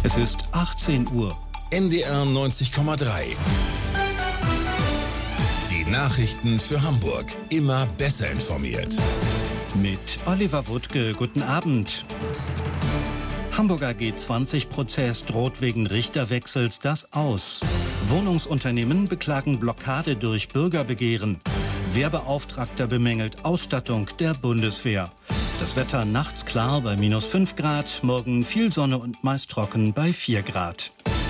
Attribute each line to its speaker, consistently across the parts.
Speaker 1: Es ist 18 Uhr.
Speaker 2: NDR 90,3. Die Nachrichten für Hamburg. Immer besser informiert.
Speaker 1: Mit Oliver Wuttke, guten Abend. Hamburger G20-Prozess droht wegen Richterwechsels das Aus. Wohnungsunternehmen beklagen Blockade durch Bürgerbegehren. Wehrbeauftragter bemängelt Ausstattung der Bundeswehr. Das Wetter nachts klar bei -5 Grad, morgen viel Sonne und meist trocken bei 4 Grad.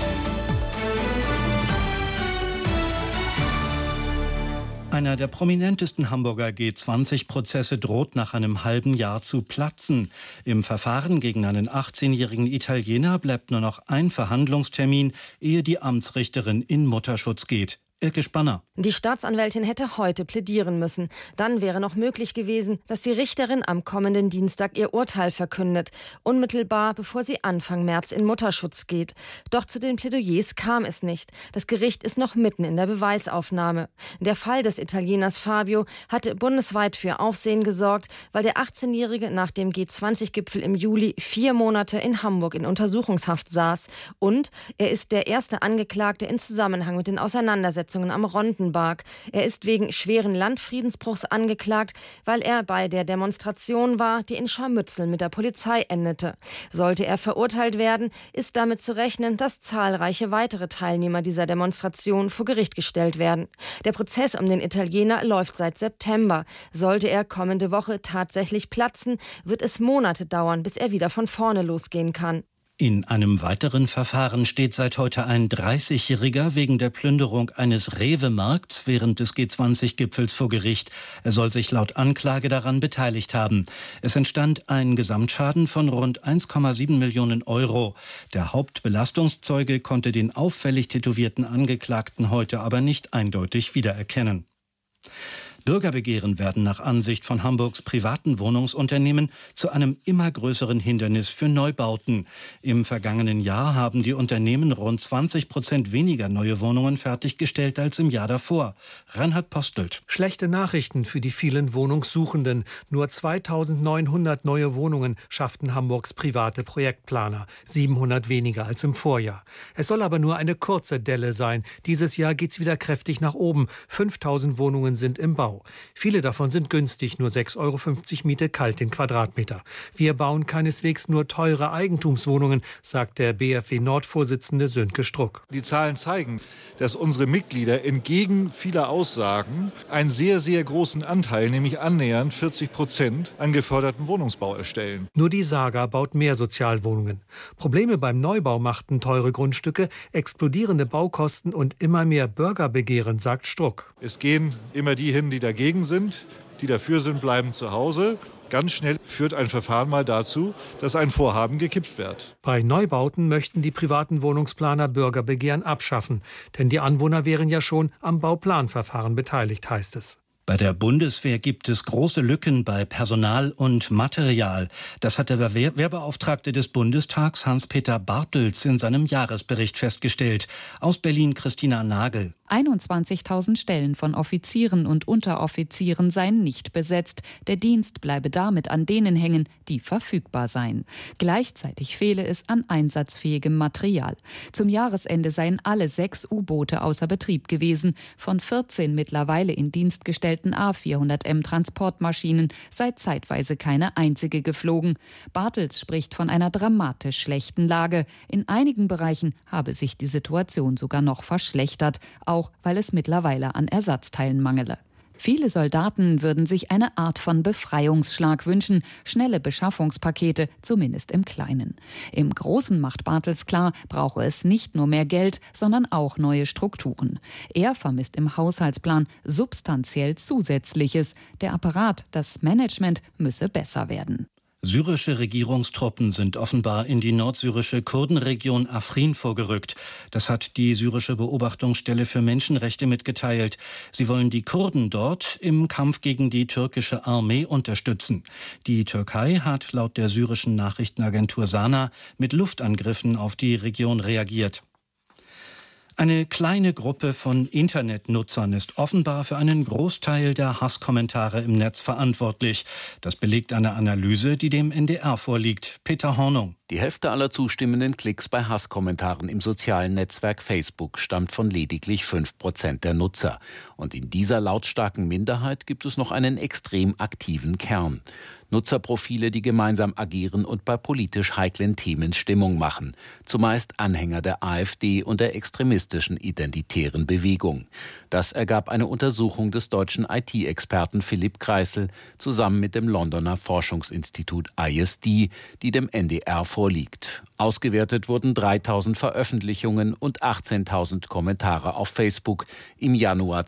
Speaker 1: Einer der prominentesten Hamburger G20-Prozesse droht nach einem halben Jahr zu platzen. Im Verfahren gegen einen 18-jährigen Italiener bleibt nur noch ein Verhandlungstermin, ehe die Amtsrichterin in Mutterschutz geht. Elke Spanner.
Speaker 3: Die Staatsanwältin hätte heute plädieren müssen. Dann wäre noch möglich gewesen, dass die Richterin am kommenden Dienstag ihr Urteil verkündet. Unmittelbar, bevor sie Anfang März in Mutterschutz geht. Doch zu den Plädoyers kam es nicht. Das Gericht ist noch mitten in der Beweisaufnahme. Der Fall des Italieners Fabio hatte bundesweit für Aufsehen gesorgt, weil der 18-Jährige nach dem G20-Gipfel im Juli 4 Monate in Hamburg in Untersuchungshaft saß. Und er ist der erste Angeklagte in Zusammenhang mit den Auseinandersetzungen am Rondenberg. Er ist wegen schweren Landfriedensbruchs angeklagt, weil er bei der Demonstration war, die in Scharmützeln mit der Polizei endete. Sollte er verurteilt werden, ist damit zu rechnen, dass zahlreiche weitere Teilnehmer dieser Demonstration vor Gericht gestellt werden. Der Prozess um den Italiener läuft seit September. Sollte er kommende Woche tatsächlich platzen, wird es Monate dauern, bis er wieder von vorne losgehen kann.
Speaker 1: In einem weiteren Verfahren steht seit heute ein 30-Jähriger wegen der Plünderung eines Rewe-Markts während des G20-Gipfels vor Gericht. Er soll sich laut Anklage daran beteiligt haben. Es entstand ein Gesamtschaden von rund 1,7 Millionen Euro. Der Hauptbelastungszeuge konnte den auffällig tätowierten Angeklagten heute aber nicht eindeutig wiedererkennen. Bürgerbegehren werden nach Ansicht von Hamburgs privaten Wohnungsunternehmen zu einem immer größeren Hindernis für Neubauten. Im vergangenen Jahr haben die Unternehmen rund 20% weniger neue Wohnungen fertiggestellt als im Jahr davor. Reinhard Postelt.
Speaker 4: Schlechte Nachrichten für die vielen Wohnungssuchenden. Nur 2.900 neue Wohnungen schafften Hamburgs private Projektplaner. 700 weniger als im Vorjahr. Es soll aber nur eine kurze Delle sein. Dieses Jahr geht's wieder kräftig nach oben. 5.000 Wohnungen sind im Bau. Viele davon sind günstig, nur 6,50 Euro Miete kalt den Quadratmeter. Wir bauen keineswegs nur teure Eigentumswohnungen, sagt der BFW-Nord-Vorsitzende Sönke Struck.
Speaker 5: Die Zahlen zeigen, dass unsere Mitglieder entgegen vieler Aussagen einen sehr, sehr großen Anteil, nämlich annähernd 40%, an geförderten Wohnungsbau erstellen.
Speaker 4: Nur die Saga baut mehr Sozialwohnungen. Probleme beim Neubau machten teure Grundstücke, explodierende Baukosten und immer mehr Bürgerbegehren, sagt Struck.
Speaker 5: Es gehen immer die hin, die dagegen sind. Die dafür sind, bleiben zu Hause. Ganz schnell führt ein Verfahren mal dazu, dass ein Vorhaben gekippt wird.
Speaker 4: Bei Neubauten möchten die privaten Wohnungsplaner Bürgerbegehren abschaffen. Denn die Anwohner wären ja schon am Bauplanverfahren beteiligt, heißt es.
Speaker 1: Bei der Bundeswehr gibt es große Lücken bei Personal und Material. Das hat der Wehrbeauftragte des Bundestags Hans-Peter Bartels in seinem Jahresbericht festgestellt. Aus Berlin Christina Nagel.
Speaker 6: 21.000 Stellen von Offizieren und Unteroffizieren seien nicht besetzt. Der Dienst bleibe damit an denen hängen, die verfügbar seien. Gleichzeitig fehle es an einsatzfähigem Material. Zum Jahresende seien alle 6 U-Boote außer Betrieb gewesen. Von 14 mittlerweile in Dienst gestellten A400M Transportmaschinen sei zeitweise keine einzige geflogen. Bartels spricht von einer dramatisch schlechten Lage. In einigen Bereichen habe sich die Situation sogar noch verschlechtert, auch weil es mittlerweile an Ersatzteilen mangele. Viele Soldaten würden sich eine Art von Befreiungsschlag wünschen, schnelle Beschaffungspakete, zumindest im Kleinen. Im Großen macht Bartels klar, brauche es nicht nur mehr Geld, sondern auch neue Strukturen. Er vermisst im Haushaltsplan substanziell Zusätzliches. Der Apparat, das Management müsse besser werden.
Speaker 1: Syrische Regierungstruppen sind offenbar in die nordsyrische Kurdenregion Afrin vorgerückt. Das hat die syrische Beobachtungsstelle für Menschenrechte mitgeteilt. Sie wollen die Kurden dort im Kampf gegen die türkische Armee unterstützen. Die Türkei hat laut der syrischen Nachrichtenagentur Sana mit Luftangriffen auf die Region reagiert. Eine kleine Gruppe von Internetnutzern ist offenbar für einen Großteil der Hasskommentare im Netz verantwortlich. Das belegt eine Analyse, die dem NDR vorliegt. Peter Hornung.
Speaker 7: Die Hälfte aller zustimmenden Klicks bei Hasskommentaren im sozialen Netzwerk Facebook stammt von lediglich 5% der Nutzer. Und in dieser lautstarken Minderheit gibt es noch einen extrem aktiven Kern. Nutzerprofile, die gemeinsam agieren und bei politisch heiklen Themen Stimmung machen. Zumeist Anhänger der AfD und der extremistischen identitären Bewegung. Das ergab eine Untersuchung des deutschen IT-Experten Philipp Kreisel zusammen mit dem Londoner Forschungsinstitut ISD, die dem NDR vorliegt. Ausgewertet wurden 3.000 Veröffentlichungen und 18.000 Kommentare auf Facebook im Januar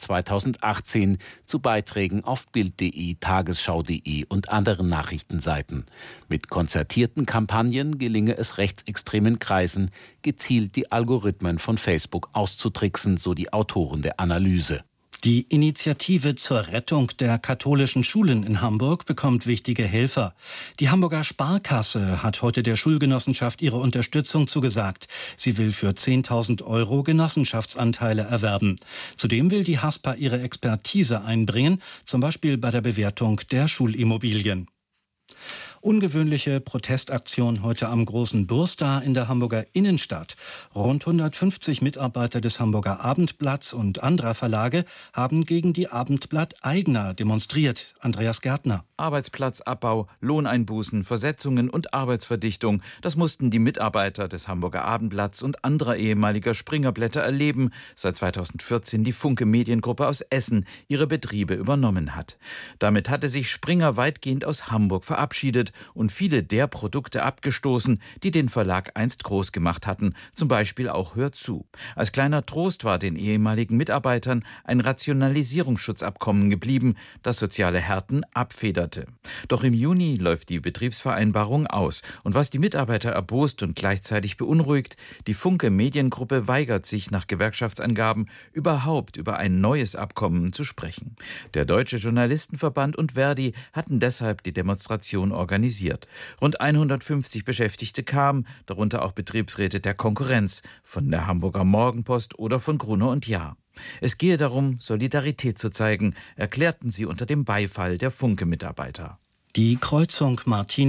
Speaker 7: 2018 zu Beiträgen auf Bild.de, Tagesschau.de und anderen Nachrichtenseiten. Mit konzertierten Kampagnen gelinge es rechtsextremen Kreisen, gezielt die Algorithmen von Facebook auszutricksen, so die Autoren der Analyse.
Speaker 1: Die Initiative zur Rettung der katholischen Schulen in Hamburg bekommt wichtige Helfer. Die Hamburger Sparkasse hat heute der Schulgenossenschaft ihre Unterstützung zugesagt. Sie will für 10.000 € Genossenschaftsanteile erwerben. Zudem will die HASPA ihre Expertise einbringen, zum Beispiel bei der Bewertung der Schulimmobilien. Ungewöhnliche Protestaktion heute am Großen Burstar in der Hamburger Innenstadt. Rund 150 Mitarbeiter des Hamburger Abendblatts und anderer Verlage haben gegen die Abendblatt-Eigner demonstriert. Andreas Gärtner.
Speaker 8: Arbeitsplatzabbau, Lohneinbußen, Versetzungen und Arbeitsverdichtung. Das mussten die Mitarbeiter des Hamburger Abendblatts und anderer ehemaliger Springerblätter erleben, seit 2014 die Funke Mediengruppe aus Essen ihre Betriebe übernommen hat. Damit hatte sich Springer weitgehend aus Hamburg verabschiedet und viele der Produkte abgestoßen, die den Verlag einst groß gemacht hatten, zum Beispiel auch Hör zu. Als kleiner Trost war den ehemaligen Mitarbeitern ein Rationalisierungsschutzabkommen geblieben, das soziale Härten abfederte. Doch im Juni läuft die Betriebsvereinbarung aus. Und was die Mitarbeiter erbost und gleichzeitig beunruhigt, die Funke Mediengruppe weigert sich nach Gewerkschaftsangaben überhaupt über ein neues Abkommen zu sprechen. Der Deutsche Journalistenverband und Verdi hatten deshalb die Demonstration organisiert. Rund 150 Beschäftigte kamen, darunter auch Betriebsräte der Konkurrenz, von der Hamburger Morgenpost oder von Gruner + Jahr. Es gehe darum, Solidarität zu zeigen, erklärten sie unter dem Beifall der Funke-Mitarbeiter.
Speaker 1: Die Kreuzung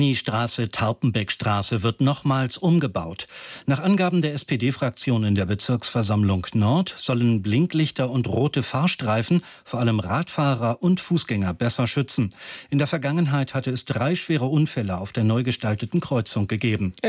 Speaker 1: Martini-Straße-Tarpenbeck-Straße wird nochmals umgebaut. Nach Angaben der SPD-Fraktion in der Bezirksversammlung Nord sollen Blinklichter und rote Fahrstreifen vor allem Radfahrer und Fußgänger besser schützen. In der Vergangenheit hatte es 3 schwere Unfälle auf der neu gestalteten Kreuzung gegeben.